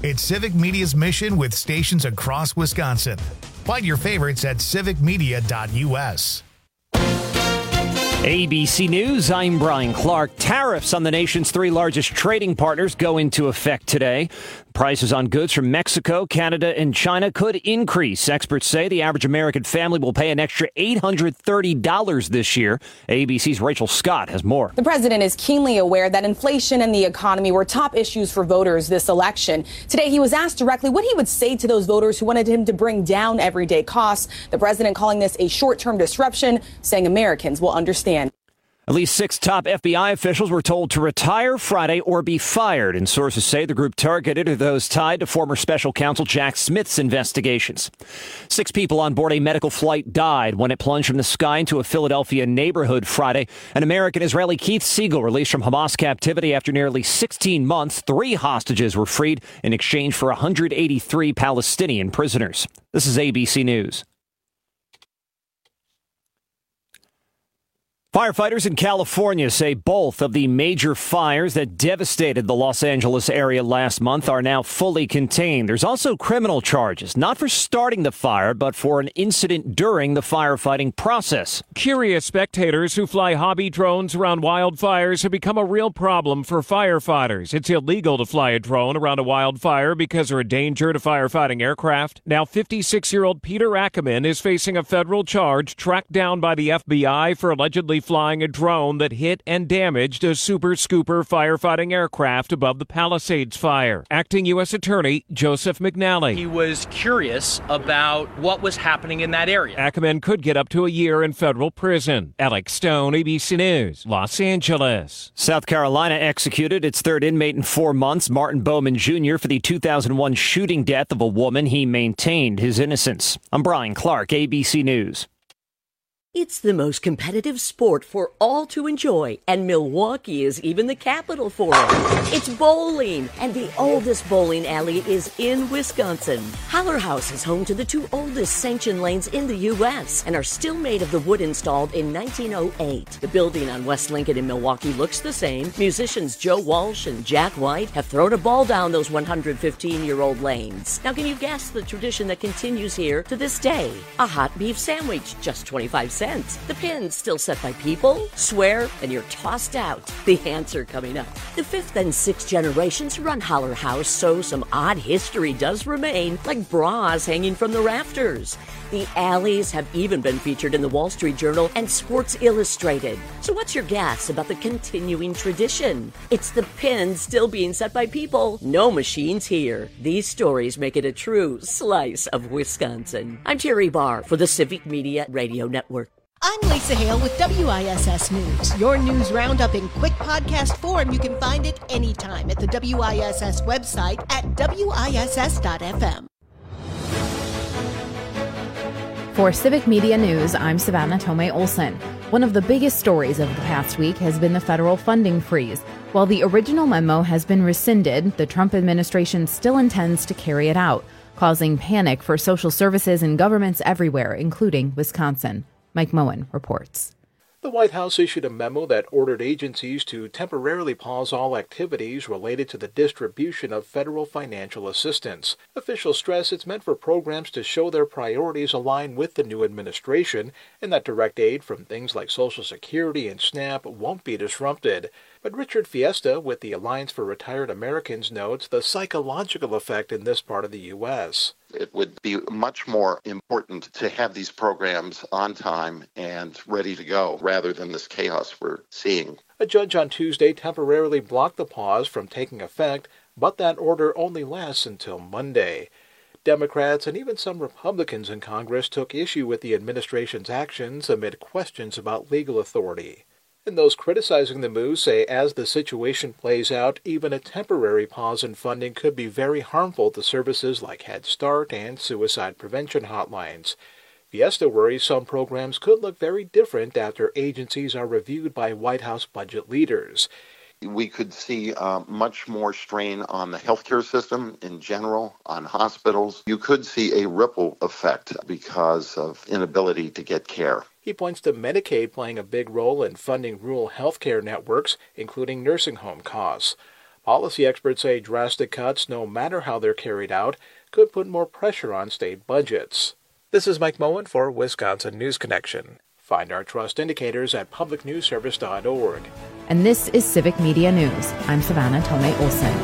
It's Civic Media's mission with stations across Wisconsin. Find your favorites at civicmedia.us. ABC News, I'm Brian Clark. Tariffs on the nation's three largest trading partners go into effect today. Prices on goods from Mexico, Canada, and China could increase. Experts say the average American family will pay an extra $830 this year. ABC's Rachel Scott has more. The president is keenly aware that inflation and the economy were top issues for voters this election. Today, he was asked directly what he would say to those voters who wanted him to bring down everyday costs. The president calling this a short-term disruption, saying Americans will understand. At least 6 top FBI officials were told to retire Friday or be fired, and sources say the group targeted are those tied to former special counsel Jack Smith's investigations. 6 people on board a medical flight died when it plunged from the sky into a Philadelphia neighborhood Friday. An American-Israeli Keith Siegel released from Hamas captivity after nearly 16 months. 3 hostages were freed in exchange for 183 Palestinian prisoners. This is ABC News. Firefighters in California say both of the major fires that devastated the Los Angeles area last month are now fully contained. There's also criminal charges, not for starting the fire, but for an incident during the firefighting process. Curious spectators who fly hobby drones around wildfires have become a real problem for firefighters. It's illegal to fly a drone around a wildfire because they're a danger to firefighting aircraft. Now 56-year-old Peter Ackerman is facing a federal charge tracked down by the FBI for allegedly flying a drone that hit and damaged a Super Scooper firefighting aircraft above the Palisades fire. Acting U.S. Attorney Joseph McNally. He was curious about what was happening in that area. Ackerman could get up to a year in federal prison. Alex Stone, ABC News, Los Angeles. South Carolina executed its 3rd inmate in 4 months, Martin Bowman Jr., for the 2001 shooting death of a woman. He maintained his innocence. I'm Brian Clark, ABC News. It's the most competitive sport for all to enjoy, and Milwaukee is even the capital for it. It's bowling, and the oldest bowling alley is in Wisconsin. Holler House is home to the 2 oldest sanctioned lanes in the U.S. and are still made of the wood installed in 1908. The building on West Lincoln in Milwaukee looks the same. Musicians Joe Walsh and Jack White have thrown a ball down those 115-year-old lanes. Now, can you guess the tradition that continues here to this day? A hot beef sandwich, just 25 cents. The pin's still set by people, swear, and you're tossed out. The answer coming up. The 5th and 6th generations run Holler House, so some odd history does remain, like bras hanging from the rafters. The alleys have even been featured in the Wall Street Journal and Sports Illustrated. So what's your guess about the continuing tradition? It's the pins still being set by people. No machines here. These stories make it a true slice of Wisconsin. I'm Terry Barr for the Civic Media Radio Network. I'm Lisa Hale with WISS News. Your news roundup in quick podcast form. You can find it anytime at the WISS website at wiss.fm. For Civic Media News, I'm Savannah Tomei Olson. One of the biggest stories of the past week has been the federal funding freeze. While the original memo has been rescinded, the Trump administration still intends to carry it out, causing panic for social services and governments everywhere, including Wisconsin. Mike Moen reports. The White House issued a memo that ordered agencies to temporarily pause all activities related to the distribution of federal financial assistance. Officials stress it's meant for programs to show their priorities align with the new administration and that direct aid from things like Social Security and SNAP won't be disrupted. But Richard Fiesta with the Alliance for Retired Americans notes the psychological effect in this part of the U.S. It would be much more important to have these programs on time and ready to go rather than this chaos we're seeing. A judge on Tuesday temporarily blocked the pause from taking effect, but that order only lasts until Monday. Democrats and even some Republicans in Congress took issue with the administration's actions amid questions about legal authority. And those criticizing the move say as the situation plays out, even a temporary pause in funding could be very harmful to services like Head Start and suicide prevention hotlines. Fiesta worries some programs could look very different after agencies are reviewed by White House budget leaders. We could see much more strain on the healthcare system in general, on hospitals. You could see a ripple effect because of inability to get care. He points to Medicaid playing a big role in funding rural healthcare networks, including nursing home costs. Policy experts say drastic cuts, no matter how they're carried out, could put more pressure on state budgets. This is Mike Moen for Wisconsin News Connection. Find our trust indicators at publicnewsservice.org. And this is Civic Media News. I'm Savannah Tomei Olson.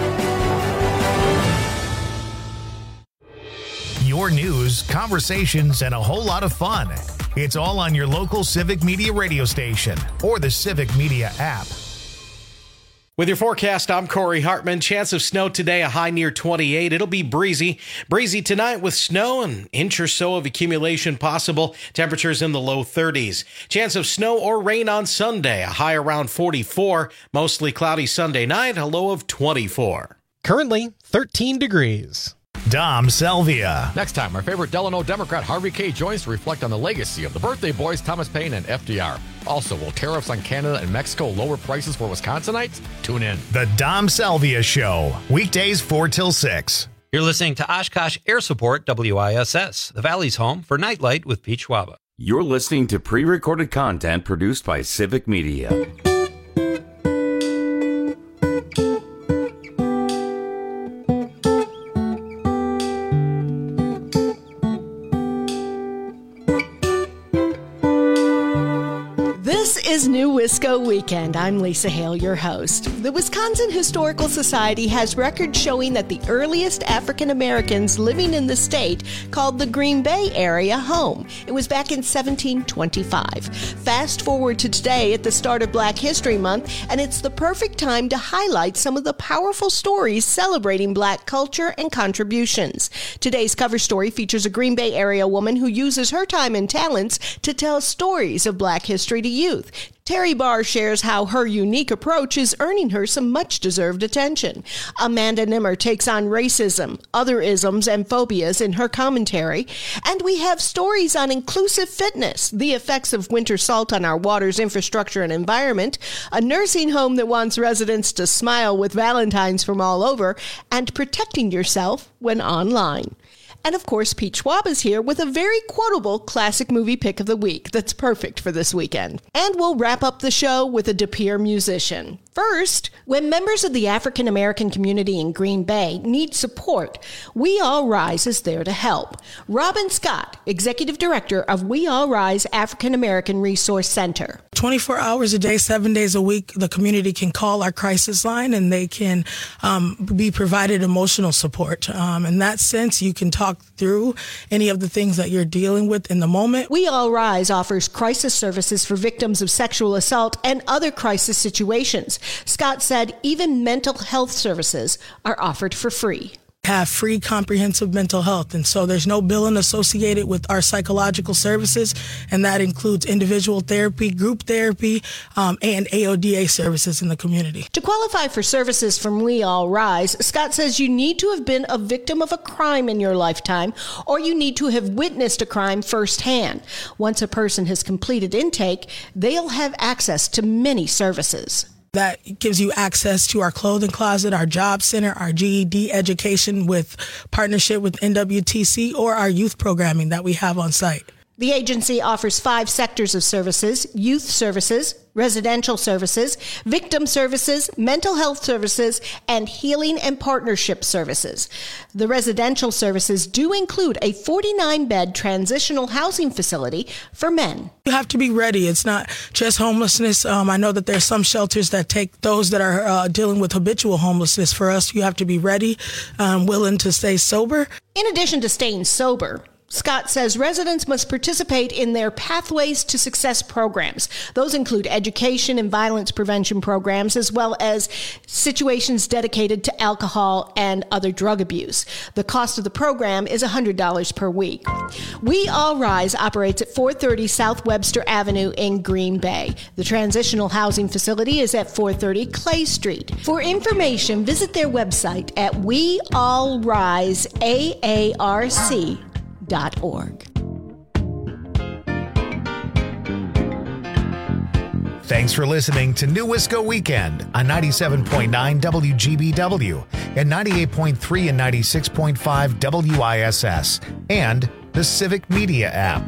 Your news, conversations, and a whole lot of fun. It's all on your local Civic Media radio station or the Civic Media app. With your forecast, I'm Corey Hartman. Chance of snow today, a high near 28. It'll be breezy. Breezy tonight with snow, an inch or so of accumulation possible. Temperatures in the low 30s. Chance of snow or rain on Sunday, a high around 44. Mostly cloudy Sunday night, a low of 24. Currently, 13 degrees. Dom Selvia. Next time, our favorite Delano Democrat Harvey K. joins to reflect on the legacy of the birthday boys Thomas Paine and FDR. Also, will tariffs on Canada and Mexico lower prices for Wisconsinites? Tune in. The Dom Selvia Show, weekdays 4 till 6. You're listening to Oshkosh Air Support WISS, the Valley's home for Nightlight with Pete Schwaba. You're listening to pre-recorded content produced by Civic Media. This is New Wisco Weekend. I'm Lisa Hale, your host. The Wisconsin Historical Society has records showing that the earliest African Americans living in the state called the Green Bay area home. It was back in 1725. Fast forward to today at the start of Black History Month, and it's the perfect time to highlight some of the powerful stories celebrating Black culture and contributions. Today's cover story features a Green Bay area woman who uses her time and talents to tell stories of Black history to youth. Terry Barr shares how her unique approach is earning her some much-deserved attention. Amanda Nimmer takes on racism, other isms, and phobias in her commentary. And we have stories on inclusive fitness, the effects of winter salt on our waters, infrastructure, and environment, a nursing home that wants residents to smile with Valentines from all over, and protecting yourself when online. And of course, Pete Schwab is here with a very quotable classic movie pick of the week that's perfect for this weekend. And we'll wrap up the show with a De Pere musician. First, when members of the African American community in Green Bay need support, We All Rise is there to help. Robin Scott, Executive Director of We All Rise African American Resource Center. 24 hours a day, 7 days a week, the community can call our crisis line and they can be provided emotional support. In that sense, you can talk through any of the things that you're dealing with in the moment. We All Rise offers crisis services for victims of sexual assault and other crisis situations. Scott said even mental health services are offered for free. Have free comprehensive mental health, and so there's no billing associated with our psychological services, and that includes individual therapy, group therapy, and AODA services in the community. To qualify for services from We All Rise, Scott says you need to have been a victim of a crime in your lifetime, or you need to have witnessed a crime firsthand. Once a person has completed intake, they'll have access to many services. That gives you access to our clothing closet, our job center, our GED education with partnership with NWTC, or our youth programming that we have on site. The agency offers 5 sectors of services: youth services, residential services, victim services, mental health services, and healing and partnership services. The residential services do include a 49-bed transitional housing facility for men. You have to be ready. It's not just homelessness. I know that there's some shelters that take those that are dealing with habitual homelessness. For us, you have to be ready, willing to stay sober. In addition to staying sober, Scott says residents must participate in their Pathways to Success programs. Those include education and violence prevention programs, as well as situations dedicated to alcohol and other drug abuse. The cost of the program is $100 per week. We All Rise operates at 430 South Webster Avenue in Green Bay. The transitional housing facility is at 430 Clay Street. For information, visit their website at weallriseaarc.org. Thanks for listening to New Wisco Weekend on 97.9 WGBW and 98.3 and 96.5 WISS and the Civic Media app.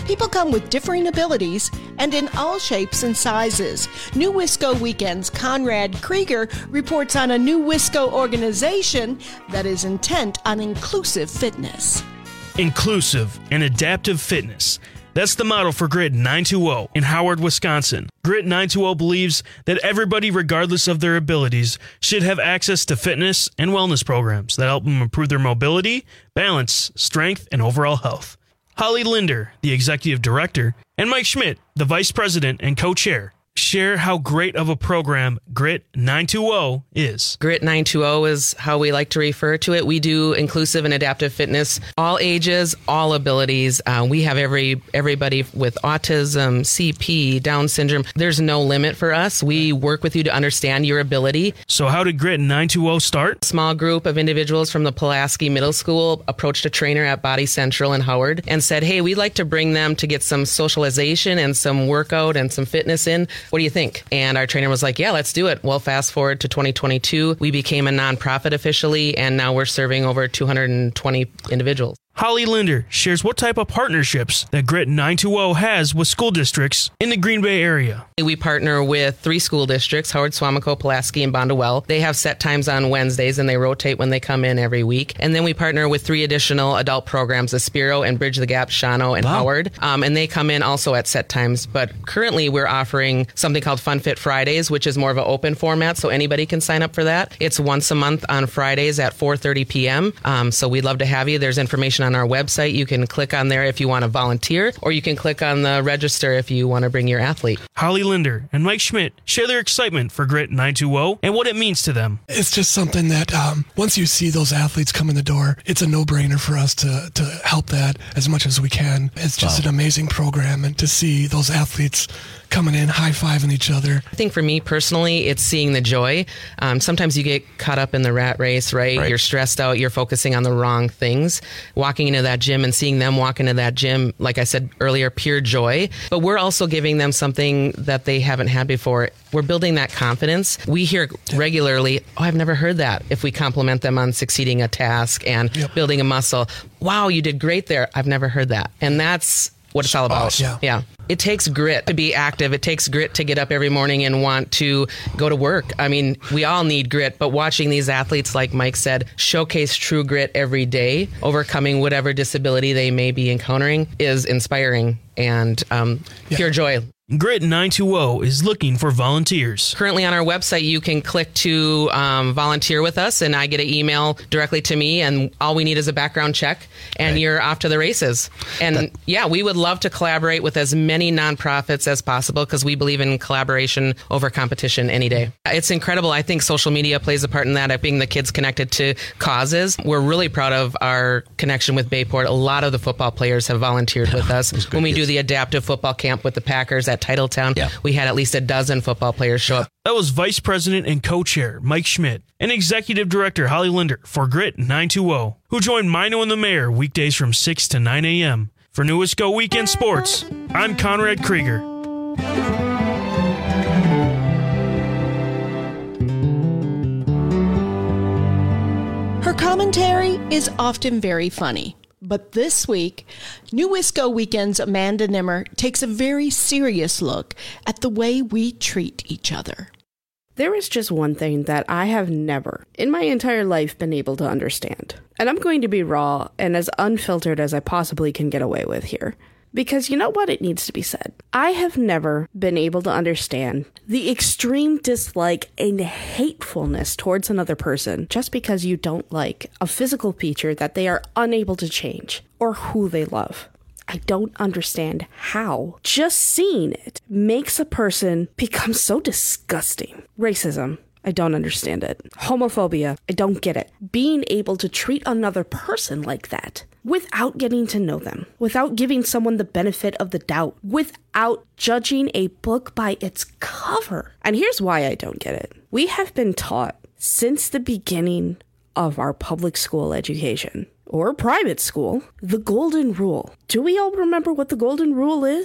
People come with differing abilities and in all shapes and sizes. New Wisco Weekend's Conrad Krieger reports on a new Wisco organization that is intent on inclusive fitness. Inclusive and adaptive fitness. That's the model for Grit 920 in Howard, Wisconsin. Grit 920 believes that everybody, regardless of their abilities, should have access to fitness and wellness programs that help them improve their mobility, balance, strength, and overall health. Holly Linder, the executive director, and Mike Schmidt, the vice president and co-chair, share how great of a program Grit 920 is. Grit 920 is how we like to refer to it. We do inclusive and adaptive fitness, all ages, all abilities. We have everybody with autism, CP, Down syndrome. There's no limit for us. We work with you to understand your ability. So how did Grit 920 start? A small group of individuals from the Pulaski Middle School approached a trainer at Body Central in Howard and said, hey, we'd like to bring them to get some socialization and some workout and some fitness in. What do you think? And our trainer was like, yeah, let's do it. Well, fast forward to 2022, we became a nonprofit officially, and now we're serving over 220 individuals. Holly Linder shares what type of partnerships that Grit 920 has with school districts in the Green Bay area. We partner with 3 school districts, Howard, Suamico, Pulaski, and Bondwell. They have set times on Wednesdays, and they rotate when they come in every week. And then we partner with 3 additional adult programs, Aspiro and Bridge the Gap, Shawano, and Howard. And they come in also at set times. But currently, we're offering something called Fun Fit Fridays, which is more of an open format, so anybody can sign up for that. It's once a month on Fridays at 4:30 p.m. So we'd love to have you. There's information on our website. You can click on there if you want to volunteer, or you can click on the register if you want to bring your athlete. Holly Linder and Mike Schmidt share their excitement for Grit 920 and what it means to them. It's just something that once you see those athletes come in the door, it's a no-brainer for us to help that as much as we can. It's just an amazing program, and to see those athletes coming in, high-fiving each other. I think for me personally, it's seeing the joy. Sometimes you get caught up in the rat race, right? You're stressed out. You're focusing on the wrong things. Walking into that gym and seeing them walk into that gym, like I said earlier, pure joy. But we're also giving them something that they haven't had before. We're building that confidence. We hear regularly, oh, I've never heard that. If we compliment them on succeeding a task and building a muscle, wow, you did great there. I've never heard that. And that's what it's all about. Yeah. It takes grit to be active. It takes grit to get up every morning and want to go to work. I mean, we all need grit, but watching these athletes, like Mike said, showcase true grit every day, overcoming whatever disability they may be encountering, is inspiring and pure joy. Grit 920 is looking for volunteers. Currently on our website, you can click to volunteer with us, and I get an email directly to me, and all we need is a background check, and you're off to the races. And we would love to collaborate with as many nonprofits as possible, because we believe in collaboration over competition any day. It's incredible. I think social media plays a part in that, being the kids connected to causes. We're really proud of our connection with Bayport. A lot of the football players have volunteered with us. When we do the adaptive football camp with the Packers at Titletown, we had at least a dozen football players show up. That was Vice President and Co-Chair Mike Schmidt and Executive Director Holly Linder for Grit 920, who joined Mino and the Mayor weekdays from 6 to 9 a.m. For New Wisco Weekend Sports, I'm Conrad Krieger. Her commentary is often very funny. But this week, New Wisco Weekend's Amanda Nimmer takes a very serious look at the way we treat each other. There is just one thing that I have never, in my entire life, been able to understand. And I'm going to be raw and as unfiltered as I possibly can get away with here. Because you know what? It needs to be said. I have never been able to understand the extreme dislike and hatefulness towards another person just because you don't like a physical feature that they are unable to change or who they love. I don't understand how just seeing it makes a person become so disgusting. Racism. I don't understand it. Homophobia. I don't get it. Being able to treat another person like that without getting to know them, without giving someone the benefit of the doubt, without judging a book by its cover. And here's why I don't get it. We have been taught since the beginning of our public school education, or private school, the golden rule. Do we all remember what the golden rule is?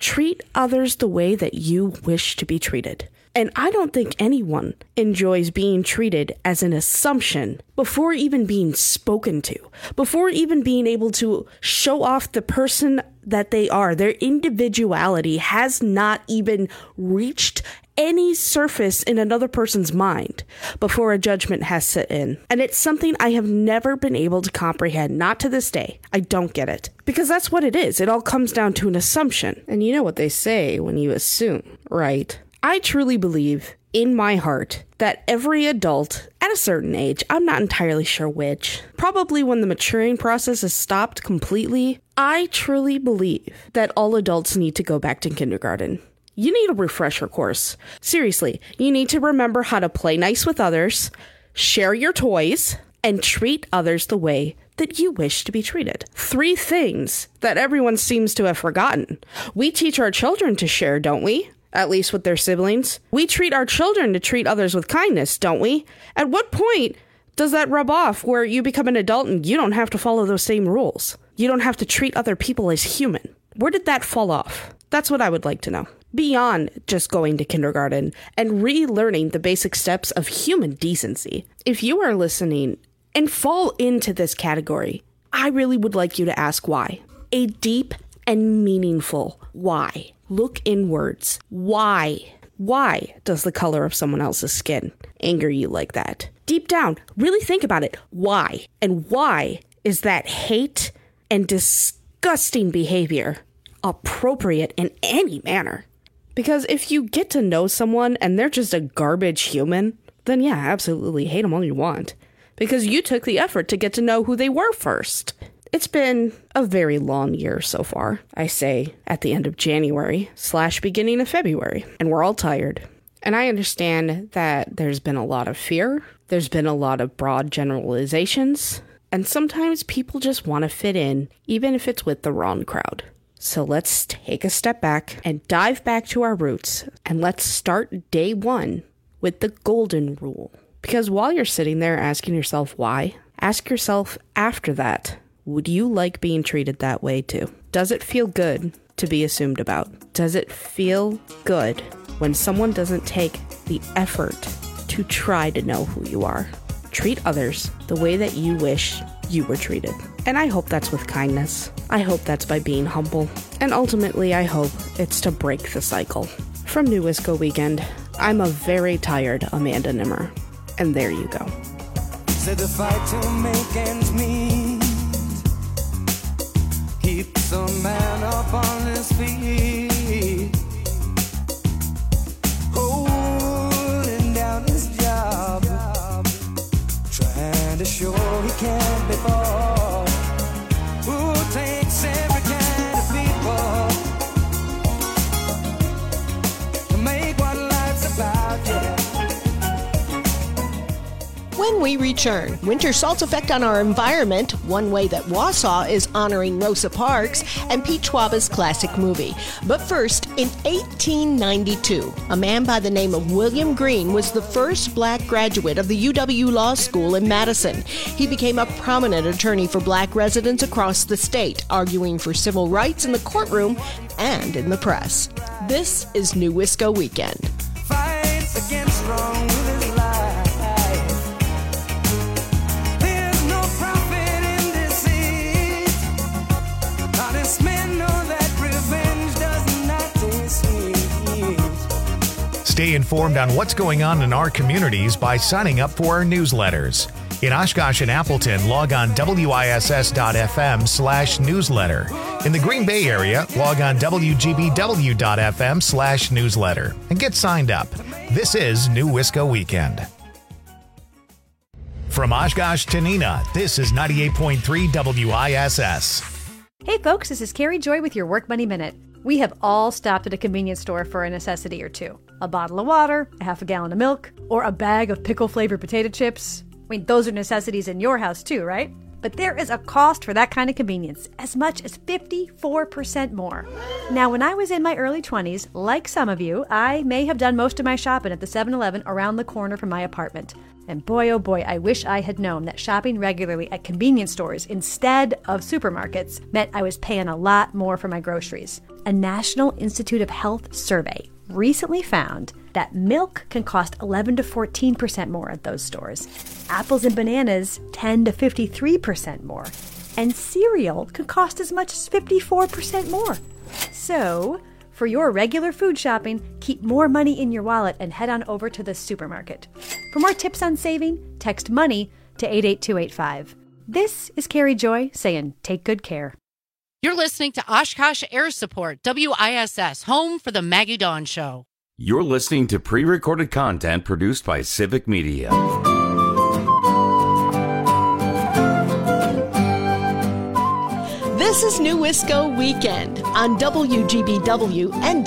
Treat others the way that you wish to be treated. And I don't think anyone enjoys being treated as an assumption before even being spoken to, before even being able to show off the person that they are. Their individuality has not even reached any surface in another person's mind before a judgment has set in. And it's something I have never been able to comprehend, not to this day. I don't get it. Because that's what it is. It all comes down to an assumption. And you know what they say when you assume, right? I truly believe in my heart that every adult at a certain age, I'm not entirely sure which, probably when the maturing process has stopped completely, I truly believe that all adults need to go back to kindergarten. You need a refresher course. Seriously, you need to remember how to play nice with others, share your toys, and treat others the way that you wish to be treated. 3 things that everyone seems to have forgotten. We teach our children to share, don't we? At least with their siblings. We treat our children to treat others with kindness, don't we? At what point does that rub off where you become an adult and you don't have to follow those same rules? You don't have to treat other people as human. Where did that fall off? That's what I would like to know. Beyond just going to kindergarten and relearning the basic steps of human decency. If you are listening and fall into this category, I really would like you to ask why. A deep and meaningful why. Look inwards. Why? Why does the color of someone else's skin anger you like that? Deep down, really think about it. Why? And why is that hate and disgusting behavior appropriate in any manner? Because if you get to know someone and they're just a garbage human, then yeah, absolutely hate them all you want. Because you took the effort to get to know who they were first. It's been a very long year so far, I say at the end of January / beginning of February, and we're all tired. And I understand that there's been a lot of fear, there's been a lot of broad generalizations, and sometimes people just want to fit in, even if it's with the wrong crowd. So let's take a step back and dive back to our roots, and let's start day 1 with the golden rule. Because while you're sitting there asking yourself why, ask yourself after that, would you like being treated that way too? Does it feel good to be assumed about? Does it feel good when someone doesn't take the effort to try to know who you are? Treat others the way that you wish you were treated. And I hope that's with kindness. I hope that's by being humble. And ultimately, I hope it's to break the cycle. From New Wisco Weekend, I'm a very tired Amanda Nimmer. And there you go. Said the fight to make ends meet keeps a man up on his feet, holding down his job, trying to show he can't be bought. Who takes every kind of people to make what life's about, yeah. When we return, winter salt's effect on our environment, one way that Wausau is honoring Rosa Parks, and Pete Schwaba's classic movie. But first, in 1892, a man by the name of William Green was the first black graduate of the UW Law School in Madison. He became a prominent attorney for black residents across the state, arguing for civil rights in the courtroom and in the press. This is New Wisco Weekend. Fights against wrong with his life. Stay informed on what's going on in our communities by signing up for our newsletters. In Oshkosh and Appleton, log on WISS.FM/newsletter. In the Green Bay area, log on WGBW.FM/newsletter and get signed up. This is New Wisco Weekend. From Oshkosh to Neenah, this is 98.3 WISS. Hey folks, this is Carrie Joy with your Work Money Minute. We have all stopped at a convenience store for a necessity or two. A bottle of water, a half a gallon of milk, or a bag of pickle-flavored potato chips. I mean, those are necessities in your house too, right? But there is a cost for that kind of convenience, as much as 54% more. Now, when I was in my early 20s, like some of you, I may have done most of my shopping at the 7-Eleven around the corner from my apartment. And boy, oh boy, I wish I had known that shopping regularly at convenience stores instead of supermarkets meant I was paying a lot more for my groceries. A National Institute of Health survey recently found that milk can cost 11 to 14% more at those stores. Apples and bananas 10 to 53% more. And cereal can cost as much as 54% more. So, for your regular food shopping, keep more money in your wallet and head on over to the supermarket. For more tips on saving, text MONEY to 88285. This is Carrie Joy saying take good care. You're listening to Oshkosh Air Support, WISS, home for the Maggie Dawn Show. You're listening to pre-recorded content produced by Civic Media. This is New Wisco Weekend on WGBW and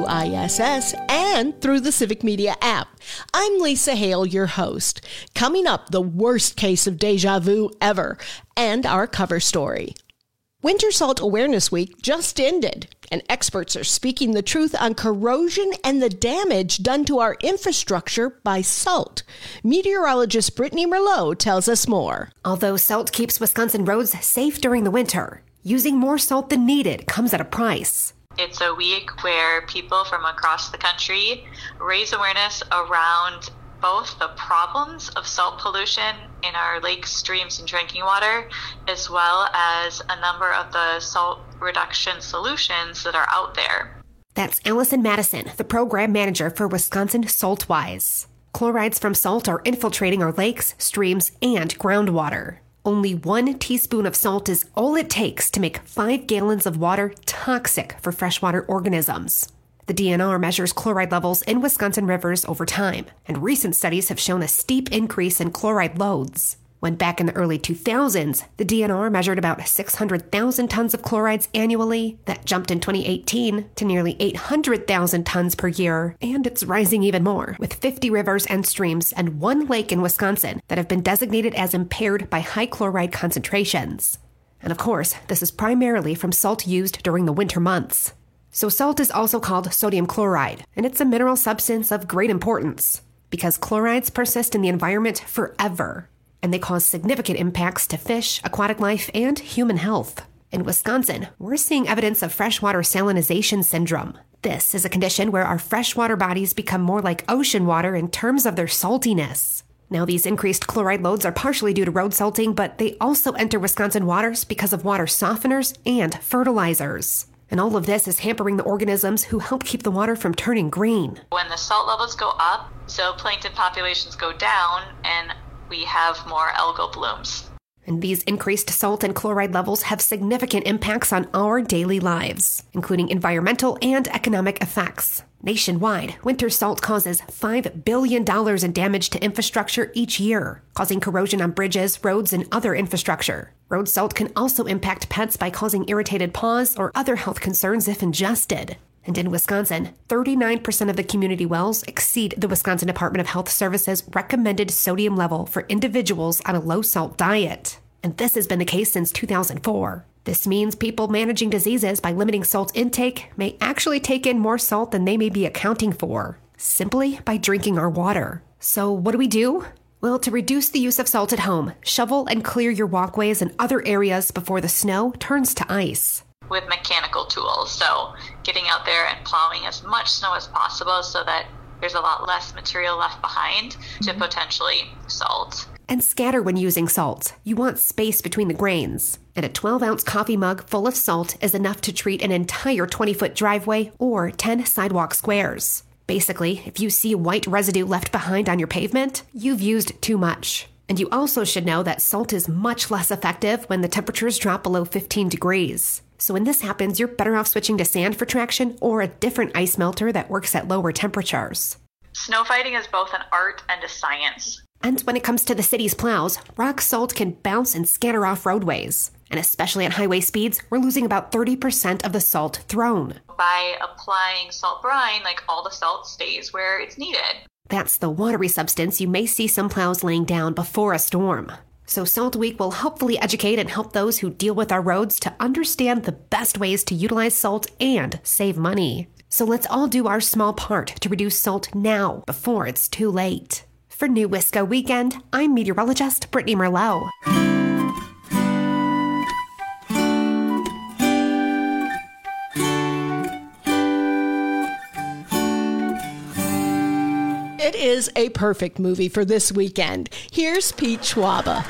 WISS and through the Civic Media app. I'm Lisa Hale, your host. Coming up, the worst case of deja vu ever and our cover story. Winter Salt Awareness Week just ended, and experts are speaking the truth on corrosion and the damage done to our infrastructure by salt. Meteorologist Brittany Merlot tells us more. Although salt keeps Wisconsin roads safe during the winter, using more salt than needed comes at a price. It's a week where people from across the country raise awareness around both the problems of salt pollution in our lakes, streams, and drinking water, as well as a number of the salt reduction solutions that are out there. That's Allison Madison, the program manager for Wisconsin SaltWise. Chlorides from salt are infiltrating our lakes, streams, and groundwater. Only 1 teaspoon of salt is all it takes to make 5 gallons of water toxic for freshwater organisms. The DNR measures chloride levels in Wisconsin rivers over time, and recent studies have shown a steep increase in chloride loads. When back in the early 2000s, the DNR measured about 600,000 tons of chlorides annually. That jumped in 2018 to nearly 800,000 tons per year, and it's rising even more, with 50 rivers and streams and 1 lake in Wisconsin that have been designated as impaired by high chloride concentrations. And of course, this is primarily from salt used during the winter months. So salt is also called sodium chloride, and it's a mineral substance of great importance because chlorides persist in the environment forever, and they cause significant impacts to fish, aquatic life, and human health. In Wisconsin, we're seeing evidence of freshwater salinization syndrome. This is a condition where our freshwater bodies become more like ocean water in terms of their saltiness. Now, these increased chloride loads are partially due to road salting, but they also enter Wisconsin waters because of water softeners and fertilizers. And all of this is hampering the organisms who help keep the water from turning green. When the salt levels go up, zooplankton populations go down, and we have more algal blooms. And these increased salt and chloride levels have significant impacts on our daily lives, including environmental and economic effects. Nationwide, winter salt causes $5 billion in damage to infrastructure each year, causing corrosion on bridges, roads, and other infrastructure. Road salt can also impact pets by causing irritated paws or other health concerns if ingested. And in Wisconsin, 39% of the community wells exceed the Wisconsin Department of Health Services recommended sodium level for individuals on a low-salt diet. And this has been the case since 2004. This means people managing diseases by limiting salt intake may actually take in more salt than they may be accounting for, simply by drinking our water. So what do we do? Well, to reduce the use of salt at home, shovel and clear your walkways and other areas before the snow turns to ice. With mechanical tools, so getting out there and plowing as much snow as possible so that there's a lot less material left behind to potentially salt. And scatter when using salt. You want space between the grains. And a 12-ounce coffee mug full of salt is enough to treat an entire 20-foot driveway or 10 sidewalk squares. Basically, if you see white residue left behind on your pavement, you've used too much. And you also should know that salt is much less effective when the temperatures drop below 15 degrees. So when this happens, you're better off switching to sand for traction or a different ice melter that works at lower temperatures. Snow fighting is both an art and a science. And when it comes to the city's plows, rock salt can bounce and scatter off roadways. And especially at highway speeds, we're losing about 30% of the salt thrown. By applying salt brine, all the salt stays where it's needed. That's the watery substance you may see some plows laying down before a storm. So Salt Week will hopefully educate and help those who deal with our roads to understand the best ways to utilize salt and save money. So let's all do our small part to reduce salt now before it's too late. For New Wisco Weekend, I'm meteorologist Brittany Merlot. It is a perfect movie for this weekend. Here's Pete Schwaba.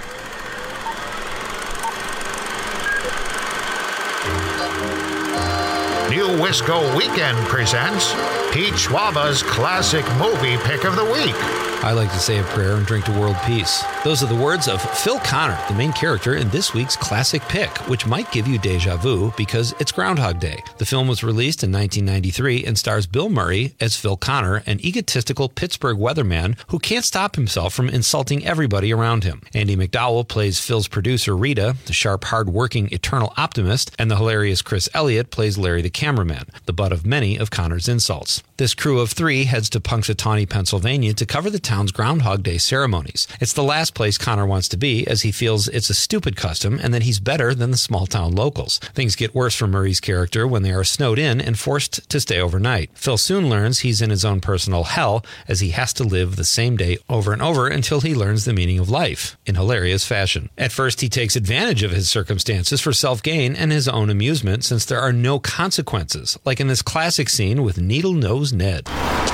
New Wisco Weekend presents Pete Schwaba's classic movie pick of the week. I like to say a prayer and drink to world peace. Those are the words of Phil Connor, the main character in this week's classic pick, which might give you deja vu because it's Groundhog Day. The film was released in 1993 and stars Bill Murray as Phil Connor, an egotistical Pittsburgh weatherman who can't stop himself from insulting everybody around him. Andy McDowell plays Phil's producer Rita, the sharp, hard-working, eternal optimist, and the hilarious Chris Elliott plays Larry the cameraman, the butt of many of Connor's insults. This crew of three heads to Punxsutawney, Pennsylvania to cover the town's Groundhog Day ceremonies. It's the last place Connor wants to be, as he feels it's a stupid custom and that he's better than the small-town locals. Things get worse for Murray's character when they are snowed in and forced to stay overnight. Phil soon learns he's in his own personal hell, as he has to live the same day over and over until he learns the meaning of life, in hilarious fashion. At first, he takes advantage of his circumstances for self-gain and his own amusement, since there are no consequences, like in this classic scene with Needle-Nose Ned.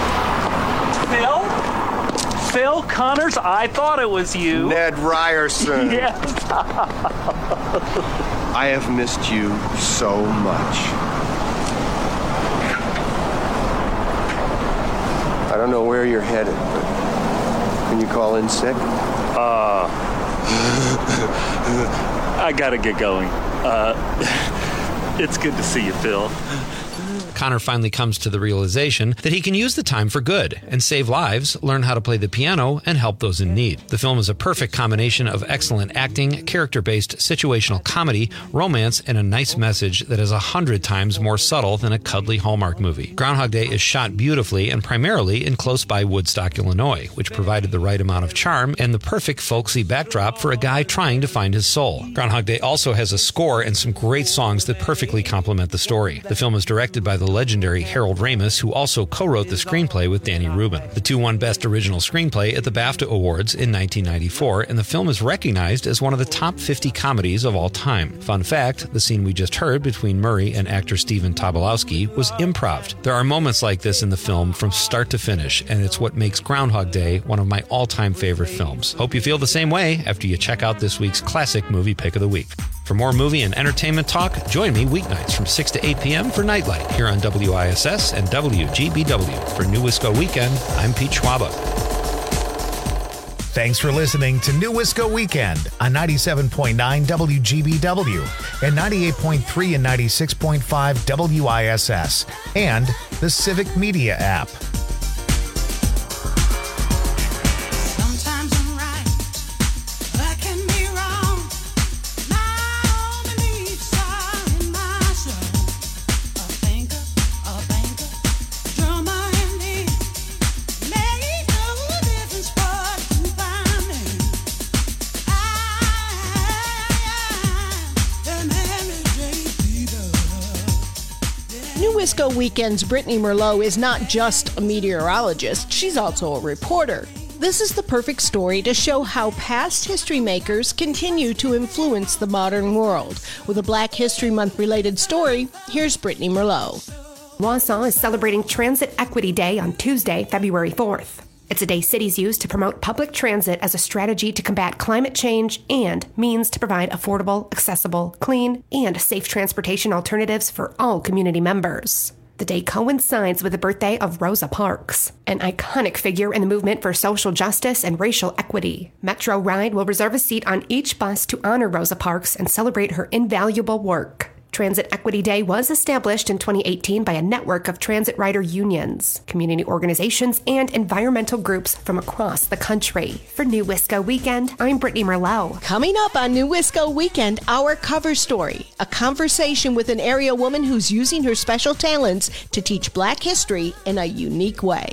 Phil Connors? I thought it was you. Ned Ryerson. Yes. I have missed you so much. I don't know where you're headed, but can you call in sick? I gotta get going. It's good to see you, Phil. Connor finally comes to the realization that he can use the time for good and save lives, learn how to play the piano, and help those in need. The film is a perfect combination of excellent acting, character-based situational comedy, romance, and a nice message that is 100 times more subtle than a cuddly Hallmark movie. Groundhog Day is shot beautifully and primarily in close-by Woodstock, Illinois, which provided the right amount of charm and the perfect folksy backdrop for a guy trying to find his soul. Groundhog Day also has a score and some great songs that perfectly complement the story. The film is directed by the legendary Harold Ramis, who also co-wrote the screenplay with Danny Rubin. The two won Best Original Screenplay at the BAFTA Awards in 1994, and the film is recognized as one of the top 50 comedies of all time. Fun fact, the scene we just heard between Murray and actor Stephen Tobolowsky was improv. There are moments like this in the film from start to finish, and it's what makes Groundhog Day one of my all-time favorite films. Hope you feel the same way after you check out this week's classic movie pick of the week. For more movie and entertainment talk, join me weeknights from 6 to 8 p.m. for Nightlight here on WISS and WGBW. For New Wisco Weekend, I'm Pete Schwaba. Thanks for listening to New Wisco Weekend on 97.9 WGBW and 98.3 and 96.5 WISS and the Civic Media app. Wisco Weekend's Brittany Merlot is not just a meteorologist, she's also a reporter. This is the perfect story to show how past history makers continue to influence the modern world. With a Black History Month related story, here's Brittany Merlot. Wausau is celebrating Transit Equity Day on Tuesday, February 4th. It's a day cities use to promote public transit as a strategy to combat climate change and means to provide affordable, accessible, clean, and safe transportation alternatives for all community members. The day coincides with the birthday of Rosa Parks, an iconic figure in the movement for social justice and racial equity. Metro Ride will reserve a seat on each bus to honor Rosa Parks and celebrate her invaluable work. Transit Equity Day was established in 2018 by a network of transit rider unions, community organizations, and environmental groups from across the country. For New Wisco Weekend, I'm Brittany Merlot. Coming up on New Wisco Weekend, our cover story, a conversation with an area woman who's using her special talents to teach Black history in a unique way.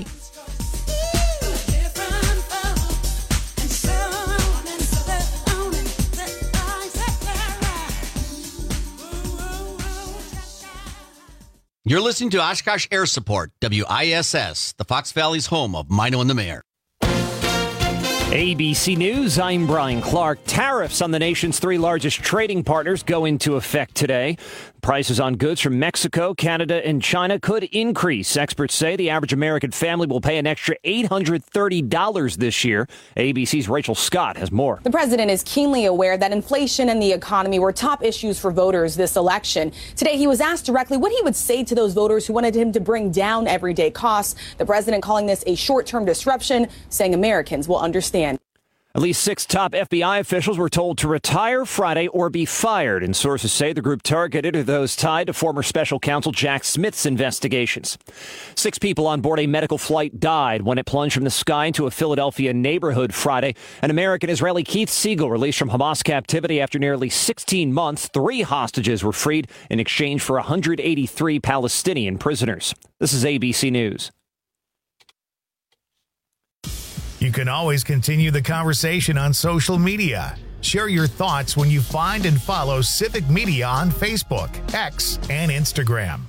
You're listening to Oshkosh Air Support, WISS, the Fox Valley's home of Mino and the Mayor. ABC News, I'm Brian Clark. Tariffs on the nation's three largest trading partners go into effect today. Prices on goods from Mexico, Canada, and China could increase. Experts say the average American family will pay an extra $830 this year. ABC's Rachel Scott has more. The president is keenly aware that inflation and the economy were top issues for voters this election. Today, he was asked directly what he would say to those voters who wanted him to bring down everyday costs. The president calling this a short-term disruption, saying Americans will understand. At least 6 top FBI officials were told to retire Friday or be fired, and sources say the group targeted are those tied to former special counsel Jack Smith's investigations. 6 people on board a medical flight died when it plunged from the sky into a Philadelphia neighborhood Friday. An American-Israeli Keith Siegel released from Hamas captivity after nearly 16 months. 3 hostages were freed in exchange for 183 Palestinian prisoners. This is ABC News. You can always continue the conversation on social media. Share your thoughts when you find and follow Civic Media on Facebook, X, and Instagram.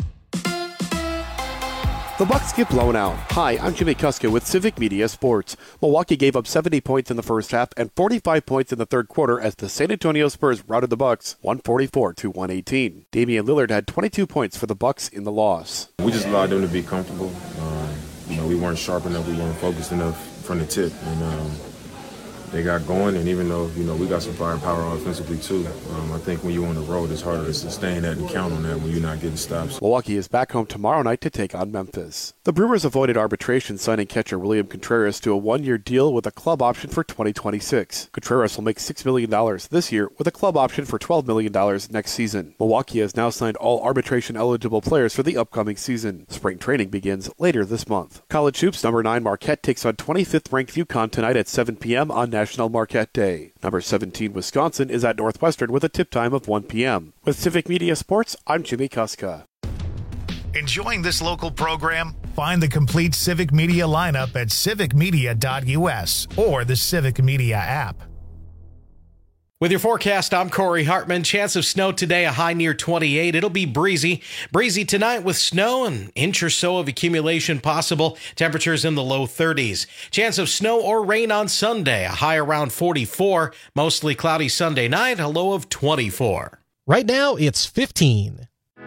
The Bucks get blown out. Hi, I'm Jimmy Kuska with Civic Media Sports. Milwaukee gave up 70 points in the first half and 45 points in the third quarter as the San Antonio Spurs routed the Bucks 144-118. Damian Lillard had 22 points for the Bucks in the loss. We just allowed them to be comfortable. We weren't sharp enough. We weren't focused enough from the tip, and they got going. And even though we got some firepower offensively too, I think when you're on the road, it's harder to sustain that and count on that when you're not getting stops. Milwaukee is back home tomorrow night to take on Memphis. The Brewers avoided arbitration, signing catcher William Contreras to a 1-year deal with a club option for 2026. Contreras will make $6 million this year with a club option for $12 million next season. Milwaukee has now signed all arbitration-eligible players for the upcoming season. Spring training begins later this month. College hoops number 9 Marquette takes on 25th-ranked UConn tonight at 7 p.m. on National Marquette Day. Number 17 Wisconsin is at Northwestern with a tip time of 1 p.m. With Civic Media Sports, I'm Jimmy Kuska. Enjoying this local program? Find the complete Civic Media lineup at civicmedia.us or the Civic Media app. With your forecast, I'm Corey Hartman. Chance of snow today, a high near 28. It'll be breezy. Breezy tonight with snow, an inch or so of accumulation possible. Temperatures in the low 30s. Chance of snow or rain on Sunday, a high around 44. Mostly cloudy Sunday night, a low of 24. Right now, it's 15.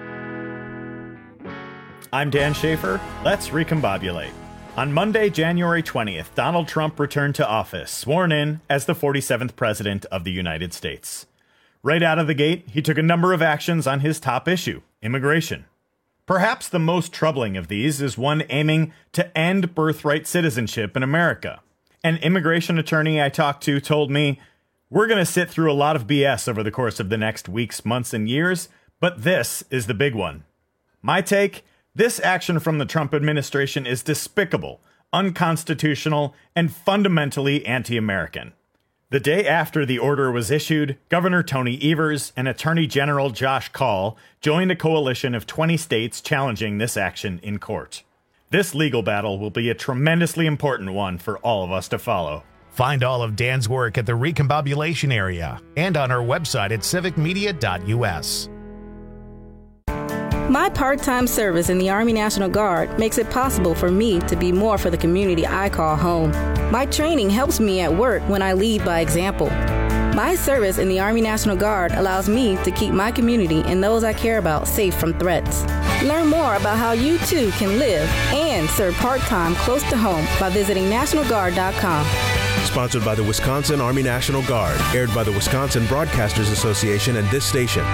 I'm Dan Schaefer. Let's recombobulate. On Monday, January 20th, Donald Trump returned to office, sworn in as the 47th President of the United States. Right out of the gate, he took a number of actions on his top issue, immigration. Perhaps the most troubling of these is one aiming to end birthright citizenship in America. An immigration attorney I talked to told me, "We're going to sit through a lot of BS over the course of the next weeks, months, and years, but this is the big one." My take? This action from the Trump administration is despicable, unconstitutional, and fundamentally anti-American. The day after the order was issued, Governor Tony Evers and Attorney General Josh Kaul joined a coalition of 20 states challenging this action in court. This legal battle will be a tremendously important one for all of us to follow. Find all of Dan's work at the Recombobulation area and on our website at civicmedia.us. My part-time service in the Army National Guard makes it possible for me to be more for the community I call home. My training helps me at work when I lead by example. My service in the Army National Guard allows me to keep my community and those I care about safe from threats. Learn more about how you too can live and serve part-time close to home by visiting NationalGuard.com. Sponsored by the Wisconsin Army National Guard, aired by the Wisconsin Broadcasters Association and this station.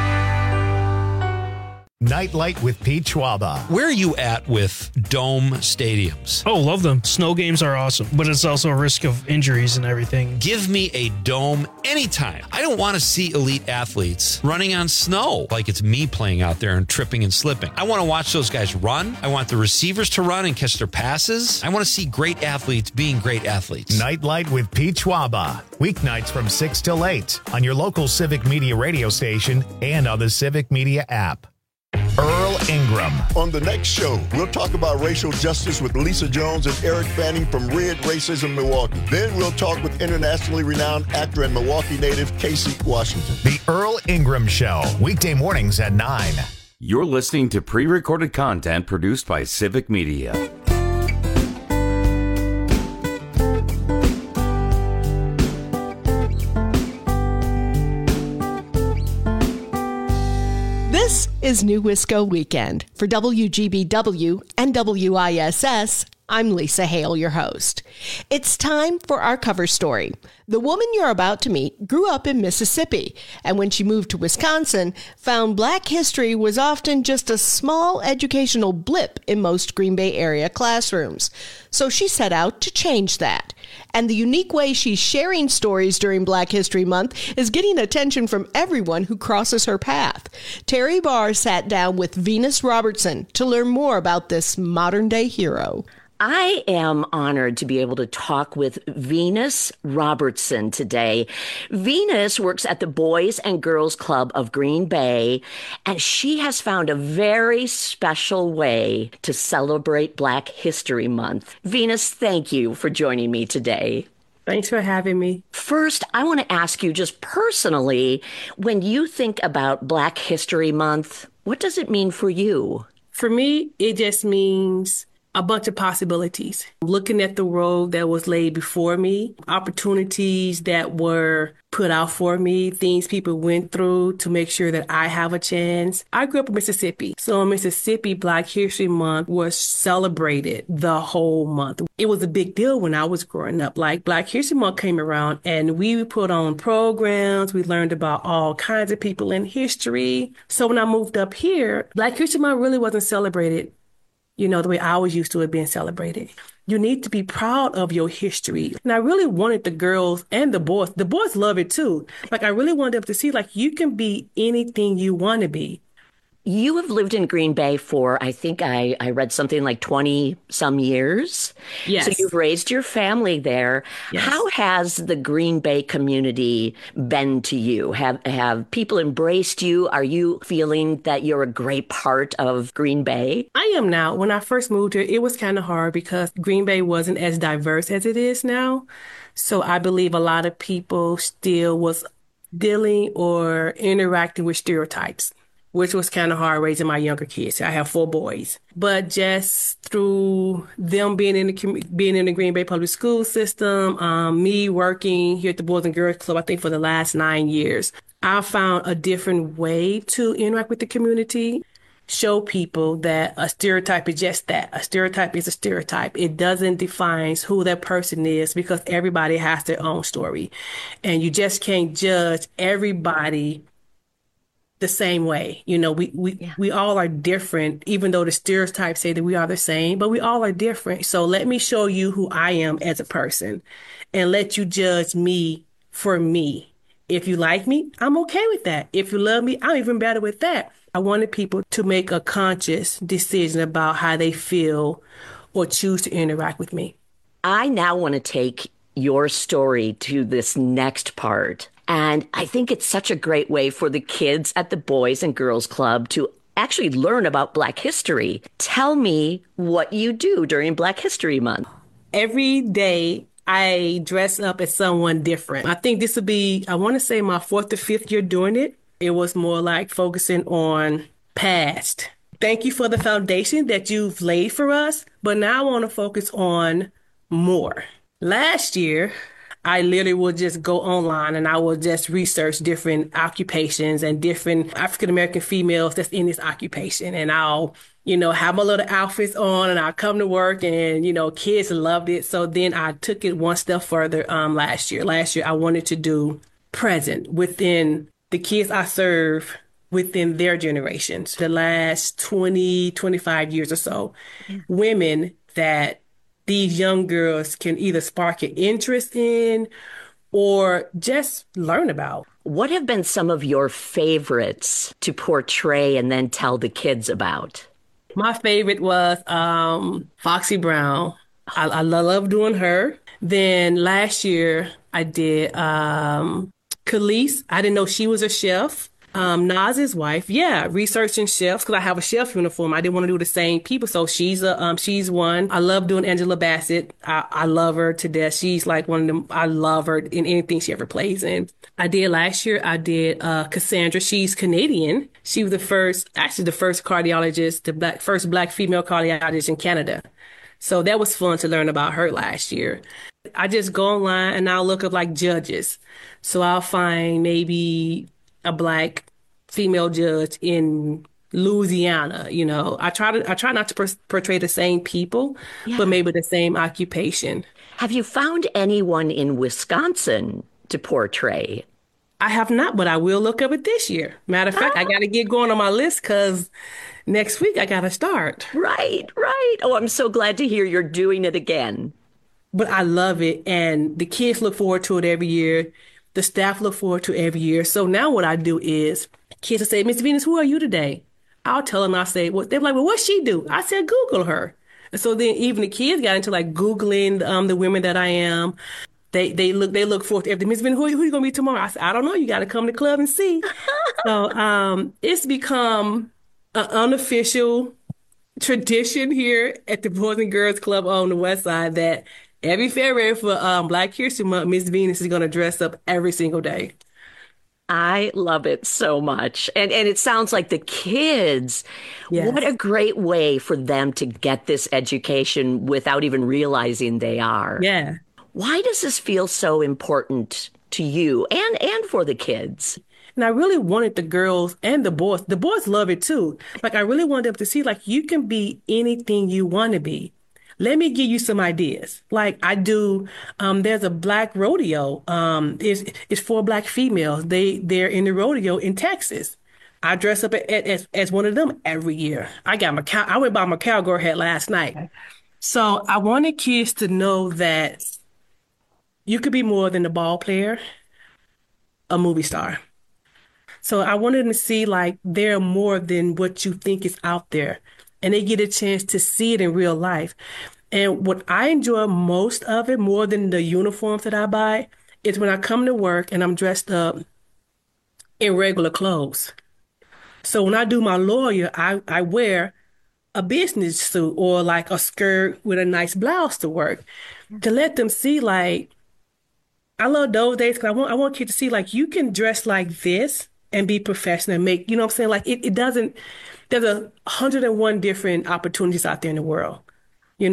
Nightlight with Pete Schwaba. Where are you at with dome stadiums? Oh, love them. Snow games are awesome, but it's also a risk of injuries and everything. Give me a dome anytime. I don't want to see elite athletes running on snow like it's me playing out there and tripping and slipping. I want to watch those guys run. I want the receivers to run and catch their passes. I want to see great athletes being great athletes. Nightlight with Pete Schwaba. Weeknights from 6 till 8 on your local Civic Media radio station and on the Civic Media app. Earl Ingram. On the next show, we'll talk about racial justice with Lisa Jones and Eric Fanning from Red Racism Milwaukee. Then we'll talk with internationally renowned actor and Milwaukee native Casey Washington. The Earl Ingram Show, weekday mornings at 9. You're listening to pre-recorded content produced by Civic Media. is New Wisco Weekend. For WGBW and WISS, I'm Lisa Hale, your host. It's time for our cover story. The woman you're about to meet grew up in Mississippi, and when she moved to Wisconsin, found Black history was often just a small educational blip in most Green Bay area classrooms. So she set out to change that. And the unique way she's sharing stories during Black History Month is getting attention from everyone who crosses her path. Terry Barr sat down with Venus Robertson to learn more about this modern-day hero. I am honored to be able to talk with Venus Robertson today. Venus works at the Boys and Girls Club of Green Bay, and she has found a very special way to celebrate Black History Month. Venus, thank you for joining me today. Thanks for having me. First, I want to ask you just personally, when you think about Black History Month, what does it mean for you? For me, it just means a bunch of possibilities. Looking at the road that was laid before me, opportunities that were put out for me, things people went through to make sure that I have a chance. I grew up in Mississippi. So in Mississippi, Black History Month was celebrated the whole month. It was a big deal when I was growing up. Like Black History Month came around and we put on programs. We learned about all kinds of people in history. So when I moved up here, Black History Month really wasn't celebrated the way I was used to it being celebrated. You need to be proud of your history. And I really wanted the girls and the boys love it too. Like I really wanted them to see you can be anything you want to be. You have lived in Green Bay for, I think I read something like 20 some years. Yes. So you've raised your family there. Yes. How has the Green Bay community been to you? Have people embraced you? Are you feeling that you're a great part of Green Bay? I am now. When I first moved here, it was kind of hard because Green Bay wasn't as diverse as it is now. So I believe a lot of people still was dealing or interacting with stereotypes, which was kind of hard raising my younger kids. I have 4 boys. But just through them being in the Green Bay public school system, me working here at the Boys and Girls Club, I think for the last 9 years, I found a different way to interact with the community, show people that a stereotype is just that. A stereotype is a stereotype. It doesn't define who that person is because everybody has their own story. And you just can't judge everybody the same way. We all are different, even though the stereotypes say that we are the same, but we all are different. So let me show you who I am as a person and let you judge me for me. If you like me, I'm okay with that. If you love me, I'm even better with that. I wanted people to make a conscious decision about how they feel or choose to interact with me. I now want to take your story to this next part. And I think it's such a great way for the kids at the Boys and Girls Club to actually learn about Black history. Tell me what you do during Black History Month. Every day, I dress up as someone different. I think this will be, I want to say my 4th or 5th year doing it. It was more like focusing on past. Thank you for the foundation that you've laid for us, but now I want to focus on more. Last year, I literally would just go online and I would just research different occupations and different African-American females that's in this occupation. And I'll, have my little outfits on and I'll come to work and, kids loved it. So then I took it one step further last year. Last year, I wanted to do present within the kids I serve within their generations, the last 20, 25 years or so. Women that these young girls can either spark an interest in or just learn about. What have been some of your favorites to portray and then tell the kids about? My favorite was Foxy Brown. I love doing her. Then last year I did Khalees. I didn't know she was a chef. Nas's wife, researching chefs because I have a chef uniform. I didn't want to do the same people, so she's one. I love doing Angela Bassett. I love her to death. She's like one of them. I love her in anything she ever plays in. Last year I did Cassandra. She's Canadian. She was the first cardiologist, first black female cardiologist in Canada. So that was fun to learn about her last year. I just go online and I'll look up like judges. So I'll find maybe a black female judge in Louisiana. I try not to portray the same people, but maybe the same occupation. Have you found anyone in Wisconsin to portray? I have not, but I will look up it this year. Matter of fact, I got to get going on my list because next week I got to start. Right. Oh, I'm so glad to hear you're doing it again. But I love it, and the kids look forward to it every year. The staff look forward to it every year. So now what I do is kids will say, Miss Venus, who are you today? I'll tell them, I'll say, well, they're like, well, what's she do? I said, Google her. And so then even the kids got into like Googling the women that I am. They look forward to everything. Miss Venus, who are you going to be tomorrow? I said, I don't know. You got to come to the club and see. So it's become an unofficial tradition here at the Boys and Girls Club on the West Side that every February for Black History Month, Miss Venus is going to dress up every single day. I love it so much. And it sounds like the kids, what a great way for them to get this education without even realizing they are. Yeah. Why does this feel so important to you and for the kids? And I really wanted the girls and the boys love it too. Like I really wanted them to see like you can be anything you want to be. Let me give you some ideas. Like I do, there's a Black rodeo. It's for Black females. They're in the rodeo in Texas. I dress up as one of them every year. I went by my cowgirl hat last night. So I wanted kids to know that you could be more than a ball player, a movie star. So I wanted them to see like they're more than what you think is out there. And they get a chance to see it in real life. And what I enjoy most of it, more than the uniforms that I buy, is when I come to work and I'm dressed up in regular clothes. So when I do my lawyer, I wear a business suit or like a skirt with a nice blouse to work to let them see like, I love those days because I want kids to see like you can dress like this and be professional and make, you know what I'm saying? Like it doesn't, there's 101 different opportunities out there in the world. You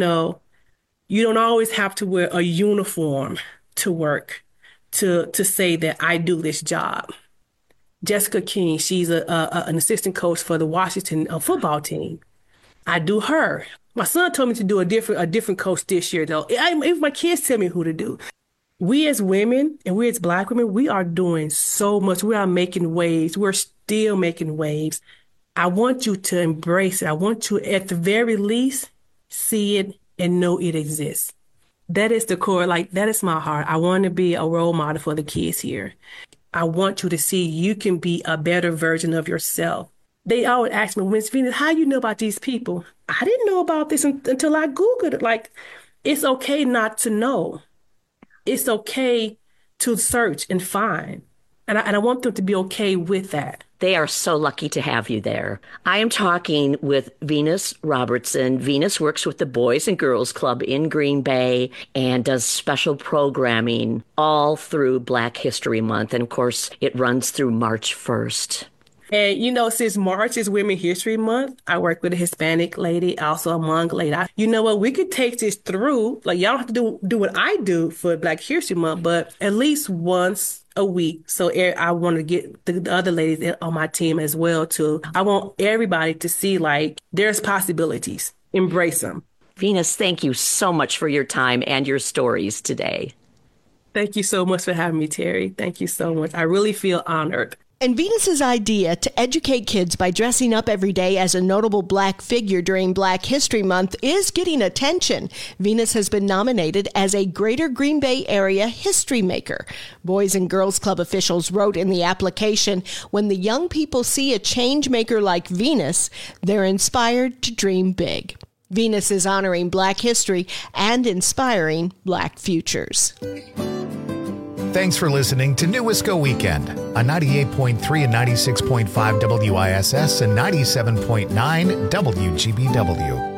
don't always have to wear a uniform to work to say that I do this job. Jessica King, she's an assistant coach for the Washington football team. I do her. My son told me to do a different coach this year, though. If my kids tell me who to do. We as women and we as Black women, we are doing so much. We are making waves. We're still making waves. I want you to embrace it. I want you, at the very least, see it and know it exists. That is the core. Like, that is my heart. I want to be a role model for the kids here. I want you to see you can be a better version of yourself. They always ask me, Miss Venus, how you know about these people? I didn't know about this until I Googled it. Like, it's okay not to know. It's okay to search and find. And I want them to be okay with that. They are so lucky to have you there. I am talking with Venus Robertson. Venus works with the Boys and Girls Club in Green Bay and does special programming all through Black History Month. And of course, it runs through March 1st. And, since March is Women's History Month, I work with a Hispanic lady, also a Hmong lady. You know what? We could take this through. Like, y'all don't have to do what I do for Black History Month, but at least once a week. So I want to get the other ladies on my team as well, too. I want everybody to see, like, there's possibilities. Embrace them. Venus, thank you so much for your time and your stories today. Thank you so much for having me, Terry. Thank you so much. I really feel honored. And Venus's idea to educate kids by dressing up every day as a notable Black figure during Black History Month is getting attention. Venus has been nominated as a Greater Green Bay Area History Maker. Boys and Girls Club officials wrote in the application, when the young people see a change maker like Venus, they're inspired to dream big. Venus is honoring Black history and inspiring Black futures. Thanks for listening to New Wisco Weekend on 98.3 and 96.5 WISS and 97.9 WGBW.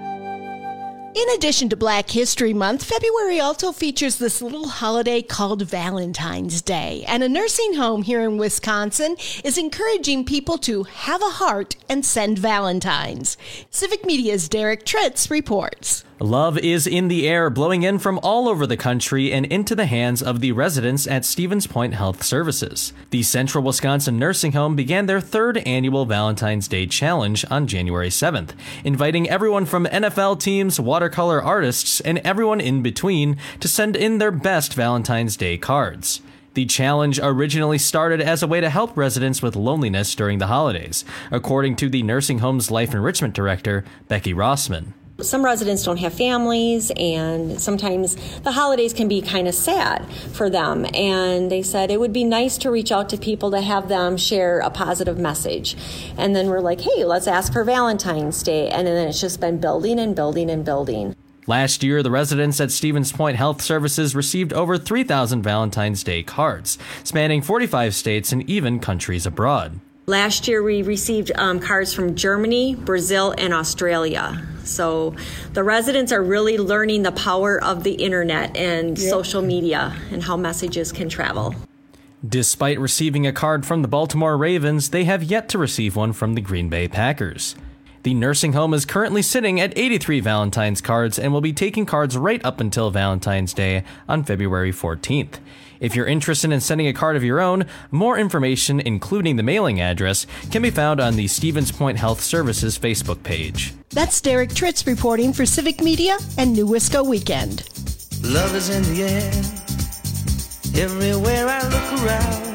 In addition to Black History Month, February also features this little holiday called Valentine's Day. And a nursing home here in Wisconsin is encouraging people to have a heart and send Valentines. Civic Media's Derek Tritz reports. Love is in the air, blowing in from all over the country and into the hands of the residents at Stevens Point Health Services. The Central Wisconsin Nursing Home began their third annual Valentine's Day Challenge on January 7th, inviting everyone from NFL teams, watercolor artists, and everyone in between to send in their best Valentine's Day cards. The challenge originally started as a way to help residents with loneliness during the holidays, according to the nursing home's Life Enrichment Director, Becky Rossman. Some residents don't have families, and sometimes the holidays can be kind of sad for them. And they said it would be nice to reach out to people to have them share a positive message. And then we're like, hey, let's ask for Valentine's Day. And then it's just been building and building and building. Last year, the residents at Stevens Point Health Services received over 3,000 Valentine's Day cards, spanning 45 states and even countries abroad. Last year, we received cards from Germany, Brazil, and Australia. So the residents are really learning the power of the internet and social media and how messages can travel. Despite receiving a card from the Baltimore Ravens, they have yet to receive one from the Green Bay Packers. The nursing home is currently sitting at 83 Valentine's cards and will be taking cards right up until Valentine's Day on February 14th. If you're interested in sending a card of your own, more information, including the mailing address, can be found on the Stevens Point Health Services Facebook page. That's Derek Tritz reporting for Civic Media and New Wisco Weekend. Love is in the air, everywhere I look around.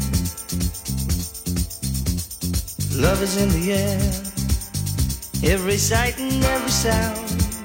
Love is in the air, every sight and every sound.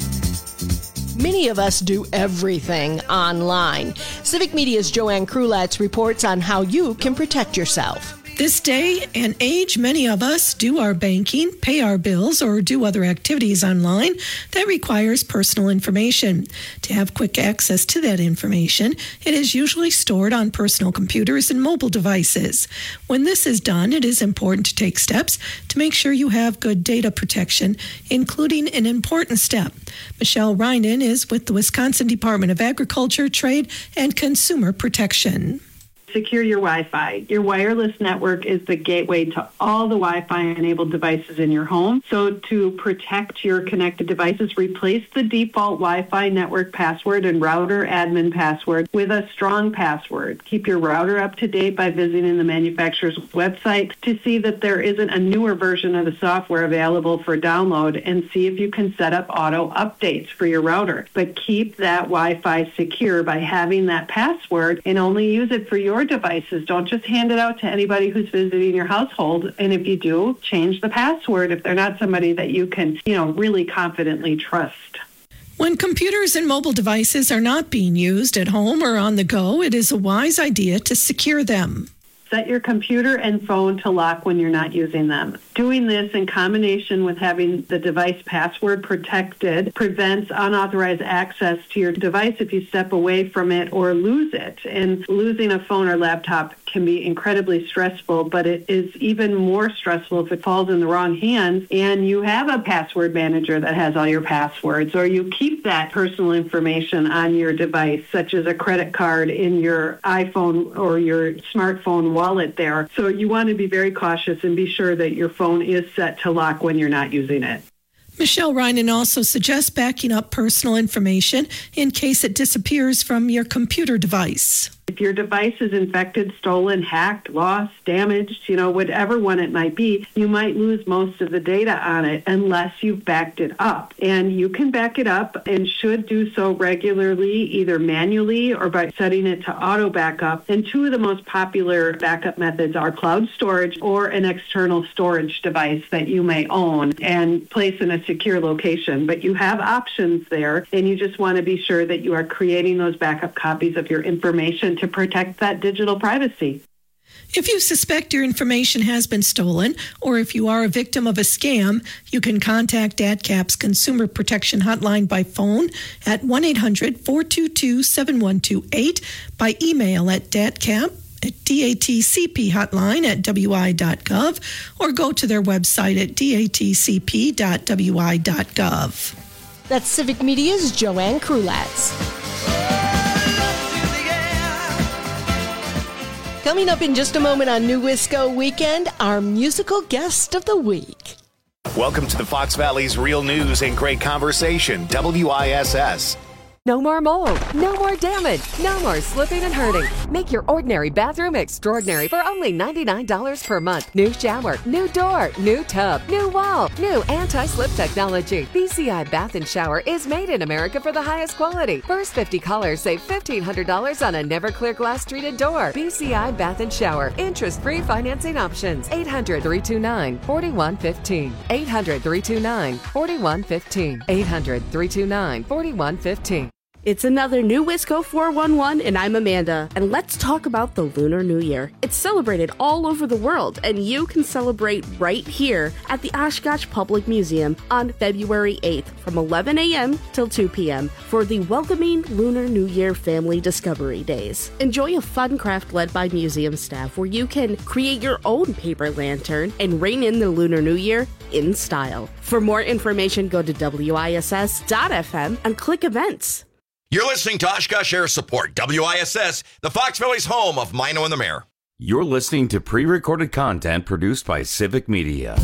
Many of us do everything online. Civic Media's Joanne Krulatz reports on how you can protect yourself. This day and age, many of us do our banking, pay our bills, or do other activities online that requires personal information. To have quick access to that information, it is usually stored on personal computers and mobile devices. When this is done, it is important to take steps to make sure you have good data protection, including an important step. Michelle Reinen is with the Wisconsin Department of Agriculture, Trade, and Consumer Protection. Secure your Wi-Fi. Your wireless network is the gateway to all the Wi-Fi enabled devices in your home. So to protect your connected devices, replace the default Wi-Fi network password and router admin password with a strong password. Keep your router up to date by visiting the manufacturer's website to see that there isn't a newer version of the software available for download, and see if you can set up auto updates for your router. But keep that Wi-Fi secure by having that password, and only use it for your devices. Don't just hand it out to anybody who's visiting your household. And if you do, change the password if they're not somebody that you can, really confidently trust. When computers and mobile devices are not being used at home or on the go, it is a wise idea to secure them. Set your computer and phone to lock when you're not using them. Doing this in combination with having the device password protected prevents unauthorized access to your device if you step away from it or lose it. And losing a phone or laptop can be incredibly stressful, but it is even more stressful if it falls in the wrong hands and you have a password manager that has all your passwords, or you keep that personal information on your device, such as a credit card in your iPhone or your smartphone wallet there. So you want to be very cautious and be sure that your phone is set to lock when you're not using it. Michelle Reinen also suggests backing up personal information in case it disappears from your computer device. If your device is infected, stolen, hacked, lost, damaged, whatever one it might be, you might lose most of the data on it unless you've backed it up. And you can back it up and should do so regularly, either manually or by setting it to auto backup. And two of the most popular backup methods are cloud storage or an external storage device that you may own and place in a secure location. But you have options there, and you just want to be sure that you are creating those backup copies of your information to protect that digital privacy. If you suspect your information has been stolen, or if you are a victim of a scam, you can contact DATCAP's Consumer Protection Hotline by phone at 1-800-422-7128, by email at DATCAP at datcphotline@wi.gov, or go to their website at datcp.wi.gov. That's Civic Media's Joanne Krulatz. Coming up in just a moment on New Wisco Weekend, our musical guest of the week. Welcome to the Fox Valley's Real News and Great Conversation, WISS. No more mold, no more damage, no more slipping and hurting. Make your ordinary bathroom extraordinary for only $99 per month. New shower, new door, new tub, new wall, new anti-slip technology. BCI Bath and Shower is made in America for the highest quality. First 50 callers save $1,500 on a never clear glass treated door. BCI Bath and Shower. Interest-free financing options. 800-329-4115. 800-329-4115. 800-329-4115. It's another New Wisco 411, and I'm Amanda. And let's talk about the Lunar New Year. It's celebrated all over the world, and you can celebrate right here at the Oshkosh Public Museum on February 8th from 11 a.m. till 2 p.m. for the Welcoming Lunar New Year Family Discovery Days. Enjoy a fun craft led by museum staff where you can create your own paper lantern and rein in the Lunar New Year in style. For more information, go to WISS.FM and click events. You're listening to Oshkosh Air Support, WISS, the Fox Valley's home of Mino and the Mayor. You're listening to pre-recorded content produced by Civic Media.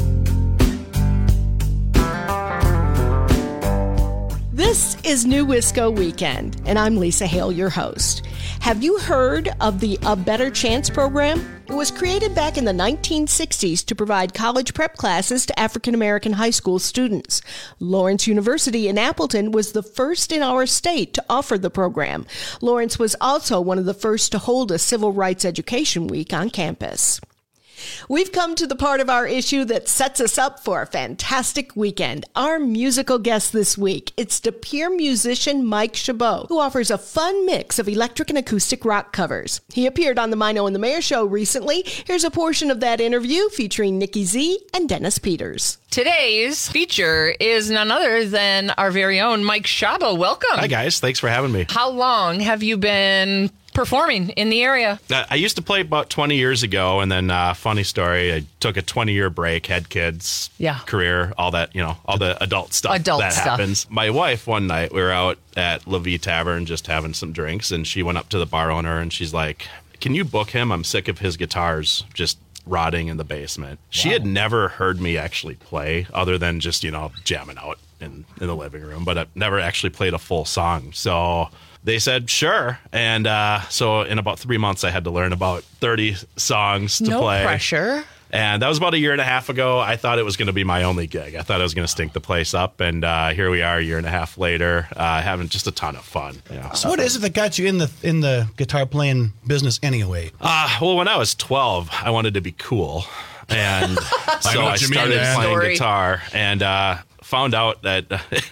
This is New Wisco Weekend, and I'm Lisa Hale, your host. Have you heard of the A Better Chance program? It was created back in the 1960s to provide college prep classes to African American high school students. Lawrence University in Appleton was the first in our state to offer the program. Lawrence was also one of the first to hold a Civil Rights Education Week on campus. We've come to the part of our issue that sets us up for a fantastic weekend. Our musical guest this week, it's De Pere musician Mike Chabot, who offers a fun mix of electric and acoustic rock covers. He appeared on the Mino and the Mayor show recently. Here's a portion of that interview featuring Nikki Z and Dennis Peters. Today's feature is none other than our very own Mike Chabot. Welcome. Hi, guys. Thanks for having me. How long have you been performing in the area? I used to play about 20 years ago, and then funny story, I took a 20-year break, had kids, career, all that, all the adult stuff happens. My wife, one night, we were out at La Vie Tavern just having some drinks, and she went up to the bar owner, and she's like, "Can you book him? I'm sick of his guitars just rotting in the basement." Wow. She had never heard me actually play other than just, jamming out in the living room, but I've never actually played a full song. So they said, sure. And so in about 3 months, I had to learn about 30 songs to play. No pressure. And that was about a year and a half ago. I thought it was going to be my only gig. I thought I was going to stink the place up. And here we are a year and a half later, having just a ton of fun. So what is it that got you in the guitar playing business anyway? Well, when I was 12, I wanted to be cool. And so I started playing guitar and found out that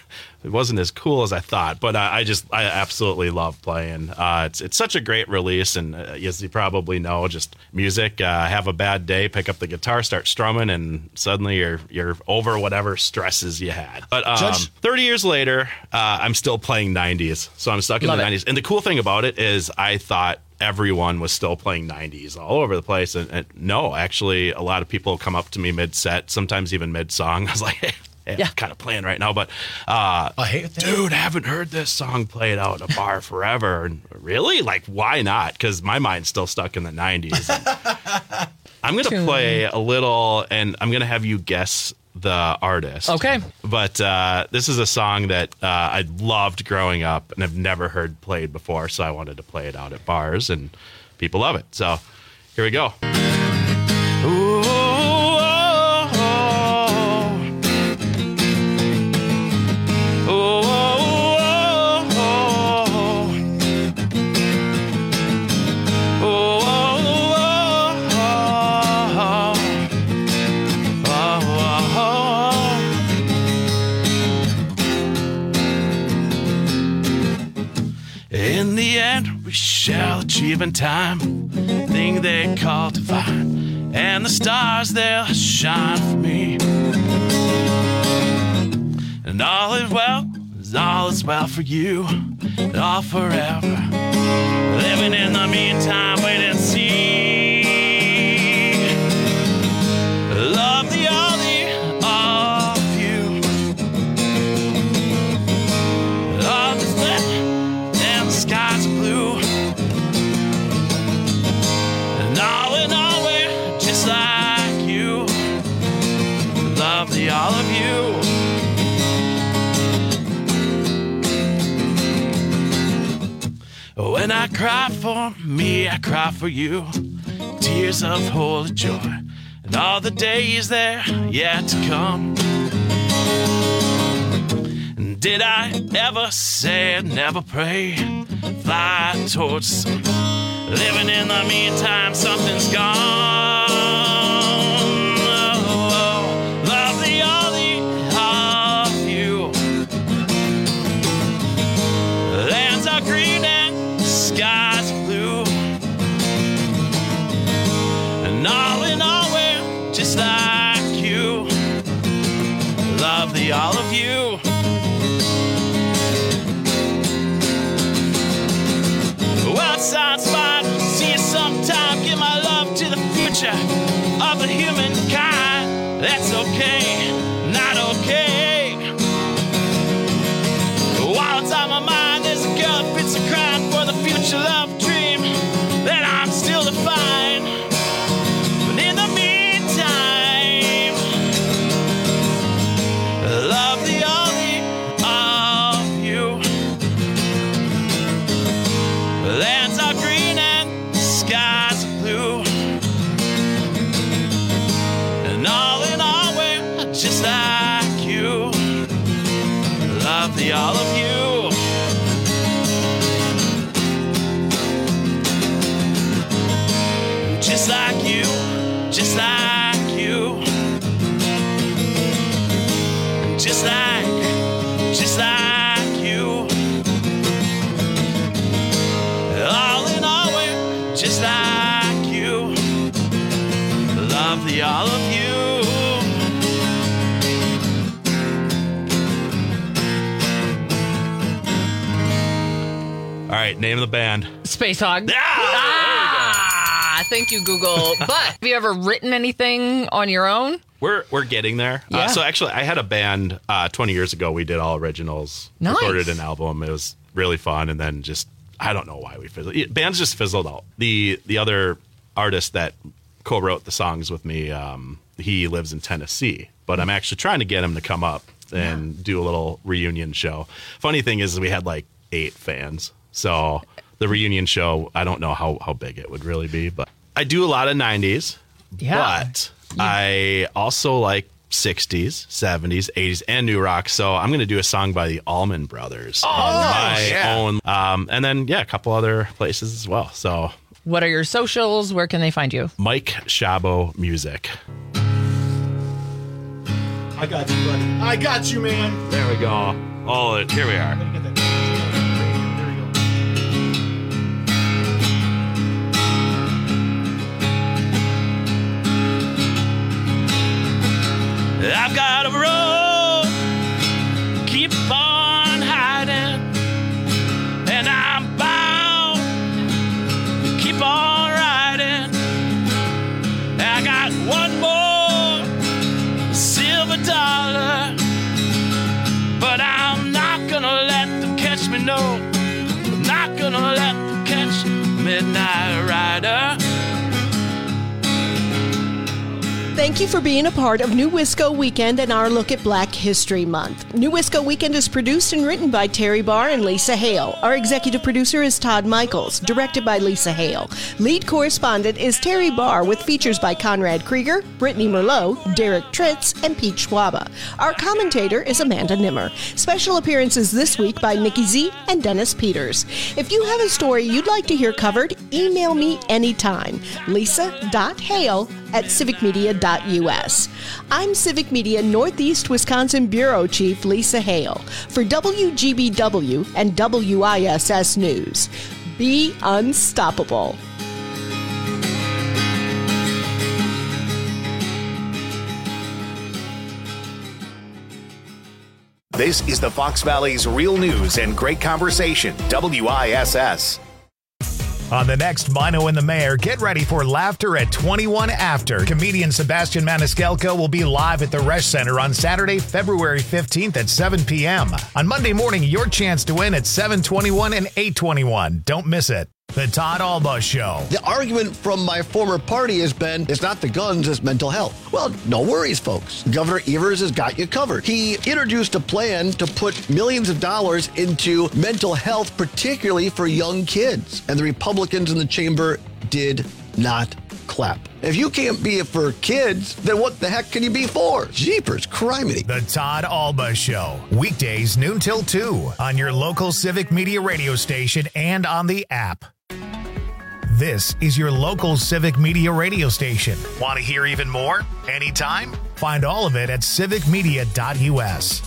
it wasn't as cool as I thought, but I absolutely love playing. It's such a great release, and as you probably know, just music. Have a bad day, pick up the guitar, start strumming, and suddenly you're over whatever stresses you had. But 30 years later, I'm still playing 90s, so I'm stuck in the 90s. And the cool thing about it is I thought everyone was still playing 90s all over the place, and no, actually, a lot of people come up to me mid-set, sometimes even mid-song. I was like, hey, I'm kind of playing right now, but I hate that. Dude, haven't heard this song played out in a bar forever. And really? Like, why not? Because my mind's still stuck in the 90s. I'm going to play a little, and I'm going to have you guess the artist. Okay. But this is a song that I loved growing up and have never heard played before, so I wanted to play it out at bars, and people love it. So here we go. Ooh. In the end, we shall achieve in time thing they call divine, and the stars they'll shine for me. And all is well for you, and all forever. Living in the meantime, wait and see. Love the only of you. All is lit and the skies are blue. And all in all, we're just like you. Love the all of you. When I cry for me, I cry for you. Tears of holy joy, and all the days there yet to come. And did I ever say I'd never pray? Fly towards the sun. Living in the meantime, something's gone. Oh, love the only of you. Lands are green and skies are blue. And all in all, we're just like you. Love the all of you. Well, it sounds fine. See you sometime. Give my love to the future of the humankind. That's okay, not okay. While it's on my mind, there's a girl that fits a crime for the future love dream that I'm still to find. But in the meantime, love the only of you. Lands are green and skies are blue. And all in all, we're just like you. Love the all of you. Just like you, just like you. Just like you. All in all, we're just like you. Love the all of you. All right, name of the band. Space Hog. Thank you, Google. But have you ever written anything on your own? We're getting there. Yeah. So actually, I had a band 20 years ago. We did all originals. Nice. Recorded an album. It was really fun. And then just, I don't know why we fizzled. Bands just fizzled out. The other artist that co-wrote the songs with me, he lives in Tennessee. But I'm actually trying to get him to come up and do a little reunion show. Funny thing is we had like 8 fans. So the reunion show, I don't know how big it would really be. But I do a lot of 90s. Yeah. But I also like 60s, 70s, 80s, and new rock. So I'm going to do a song by the Allman Brothers. Own. And then, a couple other places as well. So, what are your socials? Where can they find you? Mike Szabo Music. I got you, buddy. I got you, man. There we go. Here we are. I've got a road, keep on hiding, and I'm bound to keep on riding. I got one more silver dollar, but I'm not gonna let them catch me, no. I'm not gonna let them catch Midnight Rider. Thank you for being a part of New Wisco Weekend and our look at Black History Month. New Wisco Weekend is produced and written by Terry Barr and Lisa Hale. Our executive producer is Todd Michaels, directed by Lisa Hale. Lead correspondent is Terry Barr, with features by Conrad Krieger, Brittany Merlot, Derek Tritz, and Pete Schwaba. Our commentator is Amanda Nimmer. Special appearances this week by Nikki Z and Dennis Peters. If you have a story you'd like to hear covered, email me anytime. lisa.hale@civicmedia.us. I'm Civic Media Northeast Wisconsin Bureau Chief Lisa Hale for WGBW and WISS News. Be unstoppable. This is the Fox Valley's real news and great conversation, WISS. On the next Mino and the Mayor, get ready for laughter at 21 after. Comedian Sebastian Maniscalco will be live at the Resch Center on Saturday, February 15th at 7 p.m. On Monday morning, your chance to win at 7:21 and 8:21. Don't miss it. The Todd Alba Show. The argument from my former party has been, it's not the guns, it's mental health. Well, no worries, folks. Governor Evers has got you covered. He introduced a plan to put millions of dollars into mental health, particularly for young kids. And the Republicans in the chamber did not clap. If you can't be it for kids, then what the heck can you be for? Jeepers criminy. The Todd Alba Show. Weekdays noon till 2 on your local Civic Media radio station and on the app. This is your local Civic Media radio station. Want to hear even more? Anytime? Find all of it at civicmedia.us.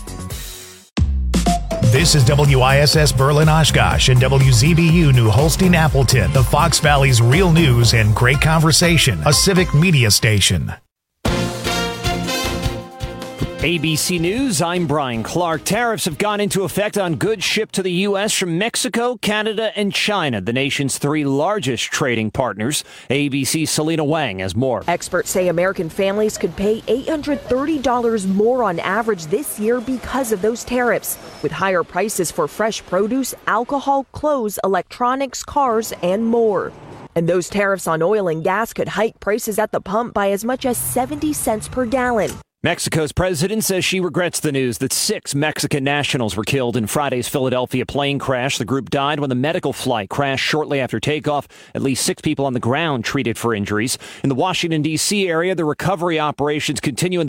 This is WISS Berlin Oshkosh and WZBU New Holstein Appleton, the Fox Valley's real news and great conversation, a Civic Media station. ABC News, I'm Brian Clark. Tariffs have gone into effect on goods shipped to the U.S. from Mexico, Canada, and China, the nation's three largest trading partners. ABC's Selena Wang has more. Experts say American families could pay $830 more on average this year because of those tariffs, with higher prices for fresh produce, alcohol, clothes, electronics, cars, and more. And those tariffs on oil and gas could hike prices at the pump by as much as 70 cents per gallon. Mexico's president says she regrets the news that 6 Mexican nationals were killed in Friday's Philadelphia plane crash. The group died when the medical flight crashed shortly after takeoff. At least 6 people on the ground treated for injuries. In the Washington, D.C. area, the recovery operations continue in the